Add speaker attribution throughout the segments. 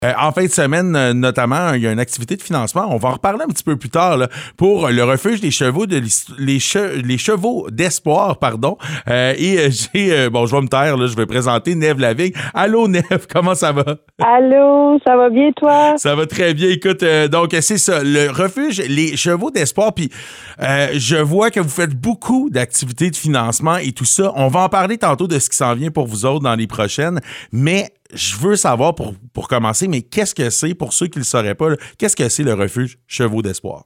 Speaker 1: En fin de semaine, notamment, il y a une activité de financement. On va en reparler un petit peu plus tard là, pour le refuge des chevaux les chevaux d'espoir, pardon. Bon, je vais me taire, là, je vais présenter Neve Lavigne. Allô, Neve, comment ça va?
Speaker 2: Allô, ça va bien, toi?
Speaker 1: Ça va très bien. Écoute, donc c'est ça, le refuge, les chevaux d'espoir. Puis je vois que vous faites beaucoup d'activités de financement et tout ça. On va en parler tantôt de ce qui s'en vient pour vous autres dans les prochaines. Mais je veux savoir, pour commencer, mais qu'est-ce que c'est, pour ceux qui ne le sauraient pas, là, qu'est-ce que c'est le refuge Chevaux d'espoir?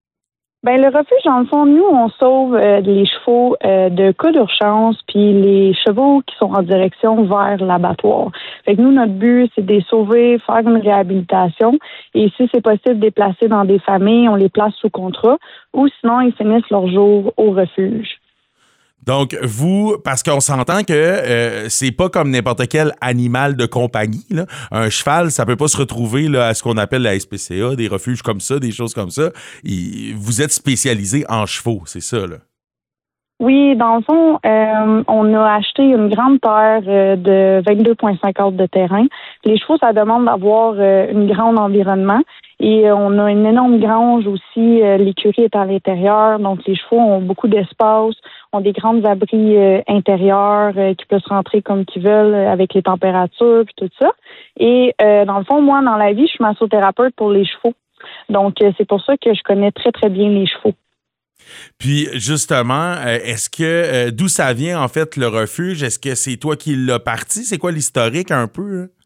Speaker 2: Ben le refuge, dans le fond, nous, on sauve les chevaux de cas d'urgence, puis les chevaux qui sont en direction vers l'abattoir. Fait que nous, notre but, c'est de les sauver, faire une réhabilitation, et si c'est possible, de les placer dans des familles, on les place sous contrat, ou sinon, ils finissent leur jour au refuge.
Speaker 1: Donc, vous, parce qu'on s'entend que c'est pas comme n'importe quel animal de compagnie, là. Un cheval, ça peut pas se retrouver là, à ce qu'on appelle la SPCA, des refuges comme ça, des choses comme ça. Vous êtes spécialisé en chevaux, c'est ça, là?
Speaker 2: Oui, dans le fond, on a acheté une grande terre de 22,5 acres de terrain. Les chevaux, ça demande d'avoir un grand environnement. Et on a une énorme grange aussi. L'écurie est à l'intérieur, donc les chevaux ont beaucoup d'espace, ont des grandes abris intérieurs qui peuvent se rentrer comme qu'ils veulent avec les températures et tout ça. Et dans le fond, moi, dans la vie, je suis massothérapeute pour les chevaux. Donc, c'est pour ça que je connais très, très bien les chevaux.
Speaker 1: Puis justement, est-ce que d'où ça vient en fait le refuge? Est-ce que c'est toi qui l'as parti? C'est quoi l'historique un peu, hein?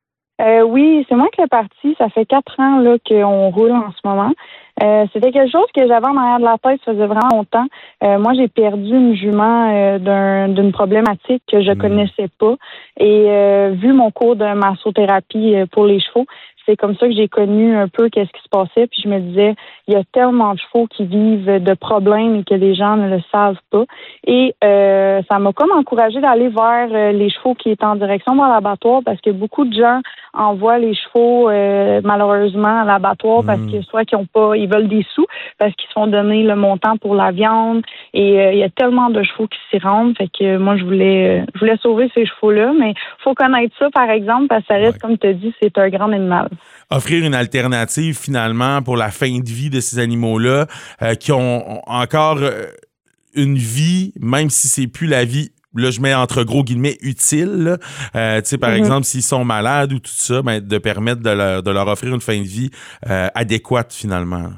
Speaker 2: Oui, c'est moi qui l'ai parti. Ça fait 4 ans là qu'on roule en ce moment. C'était quelque chose que j'avais en arrière de la tête, ça faisait vraiment longtemps. Moi, j'ai perdu une jument d'une problématique que je connaissais pas. Et vu mon cours de massothérapie pour les chevaux, c'est comme ça que j'ai connu un peu qu'est-ce qui se passait. Puis je me disais, il y a tellement de chevaux qui vivent de problèmes et que les gens ne le savent pas. Et ça m'a comme encouragée d'aller vers les chevaux qui étaient en direction vers l'abattoir parce que beaucoup de gens envoient les chevaux malheureusement à l'abattoir parce que soit qu'ils ont pas, ils veulent des sous parce qu'ils se font donner le montant pour la viande. Et il y a tellement de chevaux qui s'y rendent. Fait que moi je voulais sauver ces chevaux-là, mais faut connaître ça par exemple parce que ça reste comme tu as dit, c'est un grand animal.
Speaker 1: Offrir une alternative finalement pour la fin de vie de ces animaux-là qui ont encore une vie, même si c'est plus la vie, là je mets entre gros guillemets utile, tu sais par exemple s'ils sont malades ou tout ça, ben, de permettre de leur offrir une fin de vie adéquate finalement.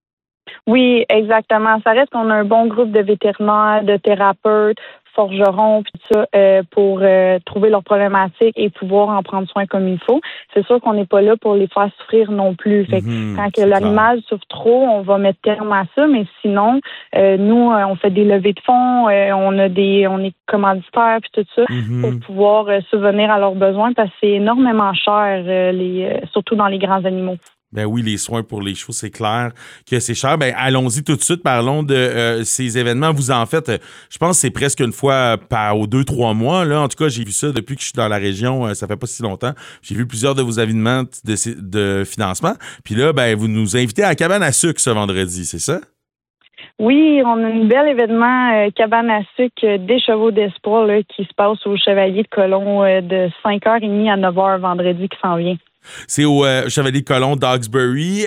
Speaker 2: Oui, exactement. Ça reste qu'on a un bon groupe de vétérinaires, de thérapeutes, forgerons, puis tout ça, pour trouver leurs problématiques et pouvoir en prendre soin comme il faut. C'est sûr qu'on n'est pas là pour les faire souffrir non plus. Fait que quand que l'animal souffre trop, on va mettre terme à ça, mais sinon, nous, on fait des levées de fonds, on est commanditaires puis tout ça pour pouvoir subvenir à leurs besoins parce que c'est énormément cher, surtout dans les grands animaux.
Speaker 1: Ben oui, les soins pour les chevaux, c'est clair que c'est cher. Ben allons-y tout de suite, parlons de ces événements. Vous en faites, je pense que c'est presque une fois aux 2-3 mois. Là. En tout cas, j'ai vu ça depuis que je suis dans la région, ça fait pas si longtemps. J'ai vu plusieurs de vos événements de financement. Puis là, ben vous nous invitez à la cabane à sucre ce vendredi, c'est ça?
Speaker 2: Oui, on a un bel événement cabane à sucre des chevaux d'espoir là, qui se passe au Chevalier de Colomb de 5h30 à 9h vendredi qui s'en vient.
Speaker 1: C'est au Chevalier de Colomb d'Hawkesbury.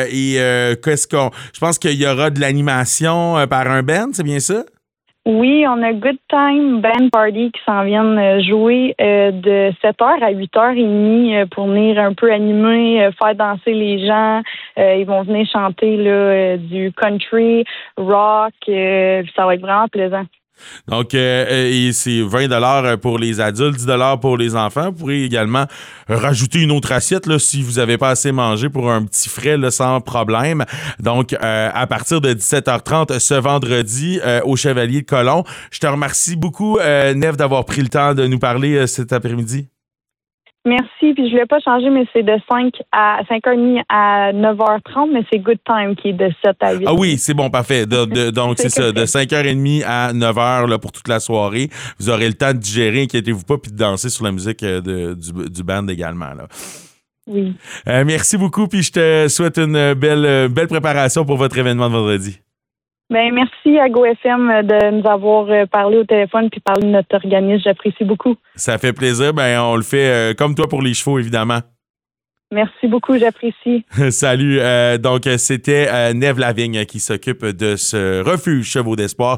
Speaker 1: Je pense qu'il y aura de l'animation par un band, c'est bien ça?
Speaker 2: Oui, on a Good Time Band Party qui s'en viennent jouer de 7h à 8h30 pour venir un peu animer, faire danser les gens. Ils vont venir chanter là, du country, rock. Ça va être vraiment plaisant.
Speaker 1: Donc, c'est 20 $ pour les adultes, 10 $ pour les enfants. Vous pourrez également rajouter une autre assiette là, si vous n'avez pas assez mangé pour un petit frais là, sans problème. Donc, à partir de 17h30 ce vendredi au Chevalier de Colomb. Je te remercie beaucoup, Neve, d'avoir pris le temps de nous parler cet après-midi.
Speaker 2: Merci, puis je ne voulais pas changer, mais c'est de 5h30 à 9h30, mais c'est Good Time qui est de 7 à 8.
Speaker 1: Ah oui, c'est bon, parfait. Donc, c'est ça, de 5h30 à 9h là, pour toute la soirée. Vous aurez le temps de digérer, inquiétez-vous pas, puis de danser sur la musique du band également. Là.
Speaker 2: Oui.
Speaker 1: Merci beaucoup, puis je te souhaite une belle préparation pour votre événement de vendredi.
Speaker 2: Ben merci à GoFM de nous avoir parlé au téléphone puis parlé de notre organisme. J'apprécie beaucoup.
Speaker 1: Ça fait plaisir. Ben on le fait comme toi pour les chevaux, évidemment.
Speaker 2: Merci beaucoup, j'apprécie.
Speaker 1: Salut. Donc, c'était Neve Lavigne qui s'occupe de ce refuge Chevaux d'Espoir